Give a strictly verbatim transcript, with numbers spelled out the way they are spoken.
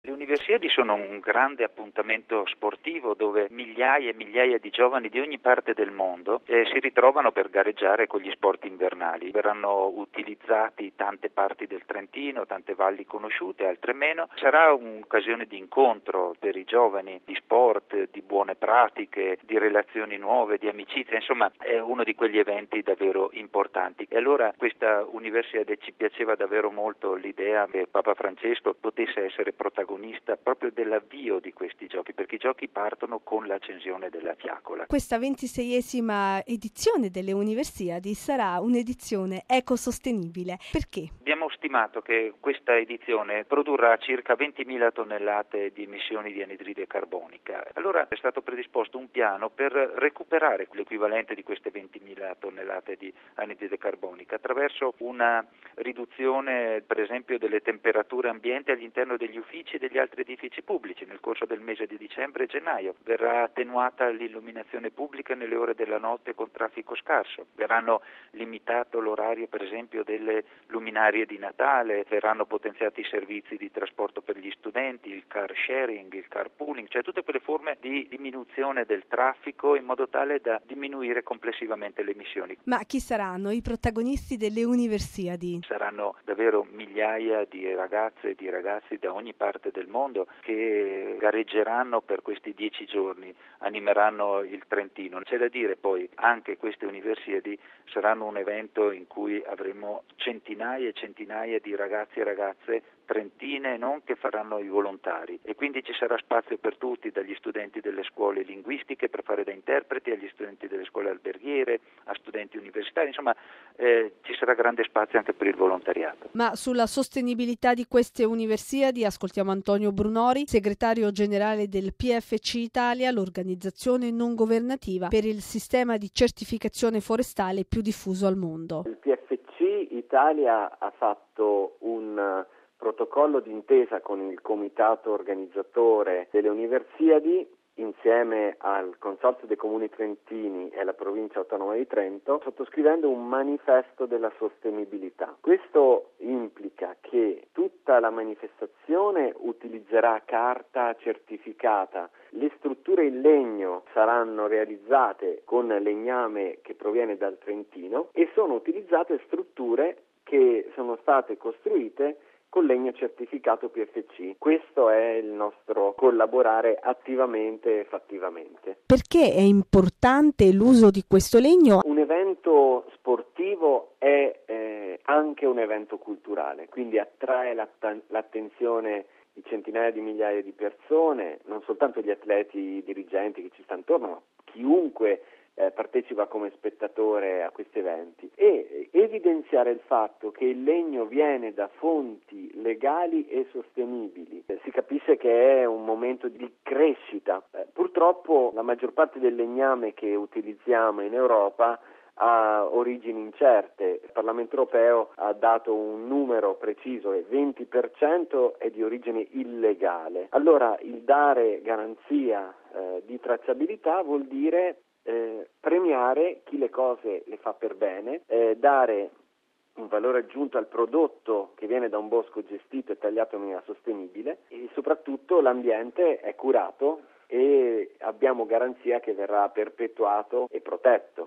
Le Universiadi sono un grande appuntamento sportivo dove migliaia e migliaia di giovani di ogni parte del mondo eh, si ritrovano per gareggiare con gli sport invernali. Verranno utilizzati tante parti del Trentino, tante valli conosciute, altre meno. Sarà un'occasione di incontro per i giovani, di sport, di buone pratiche, di relazioni nuove, di amicizia, insomma è uno di quegli eventi davvero importanti. E allora questa Universiade ci piaceva davvero molto l'idea che Papa Francesco potesse essere protagonista proprio dell'avvio di questi giochi, perché i giochi partono con l'accensione della fiaccola. Questa ventiseiesima edizione delle Universiadi sarà un'edizione ecosostenibile. Perché? Abbiamo stimato che questa edizione produrrà circa ventimila tonnellate di emissioni di anidride carbonica. Allora è stato predisposto un piano per recuperare l'equivalente di queste ventimila tonnellate di anidride carbonica attraverso una riduzione, per esempio, delle temperature ambienti all'interno degli uffici e degli altri edifici pubblici. Nel corso del mese di dicembre e gennaio verrà attenuata l'illuminazione pubblica nelle ore della notte con traffico scarso, verranno limitato l'orario, per esempio, delle luminarie di Natale, verranno potenziati i servizi di trasporto per gli studenti, il car sharing, il carpooling, cioè tutte quelle forme di diminuzione del traffico in modo tale da diminuire complessivamente le emissioni. Ma chi saranno i protagonisti delle Universiadi? Saranno davvero migliaia di ragazze e di ragazzi da ogni parte del mondo che gareggeranno per questi dieci giorni, animeranno il Trentino. C'è da dire poi anche queste Universiadi saranno un evento in cui avremo centinaia e centinaia di ragazzi e ragazze trentine e non che faranno i volontari, e quindi ci sarà spazio per tutti, dagli studenti delle scuole linguistiche per fare da interpreti, agli studenti delle scuole alberghiere, a studenti universitari, insomma eh, ci sarà grande spazio anche per il volontariato. Ma sulla sostenibilità di queste Universiadi ascoltiamo Antonio Brunori, segretario generale del P F C Italia, l'organizzazione non governativa per il sistema di certificazione forestale più diffuso al mondo. Il P F C Italia ha fatto un protocollo d'intesa con il comitato organizzatore delle Universiadi insieme al Consorzio dei Comuni Trentini e alla Provincia Autonoma di Trento, sottoscrivendo un manifesto della sostenibilità. Questo implica che tutta la manifestazione utilizzerà carta certificata, le strutture in legno saranno realizzate con legname che proviene dal Trentino e sono utilizzate strutture che sono state costruite con legno certificato P F C. Questo è il nostro collaborare attivamente e fattivamente. Perché è importante l'uso di questo legno? Un evento sportivo è eh, anche un evento culturale, quindi attrae l'att- l'attenzione di centinaia di migliaia di persone, non soltanto gli atleti, i dirigenti che ci stanno intorno, ma chiunque Eh, partecipa come spettatore a questi eventi, e evidenziare il fatto che il legno viene da fonti legali e sostenibili. Eh, si capisce che è un momento di crescita. Eh, purtroppo la maggior parte del legname che utilizziamo in Europa ha origini incerte. Il Parlamento europeo ha dato un numero preciso, il venti per cento è di origine illegale. Allora il dare garanzia eh, di tracciabilità vuol dire Eh, premiare chi le cose le fa per bene, eh, dare un valore aggiunto al prodotto che viene da un bosco gestito e tagliato in maniera sostenibile, e soprattutto l'ambiente è curato e abbiamo garanzia che verrà perpetuato e protetto.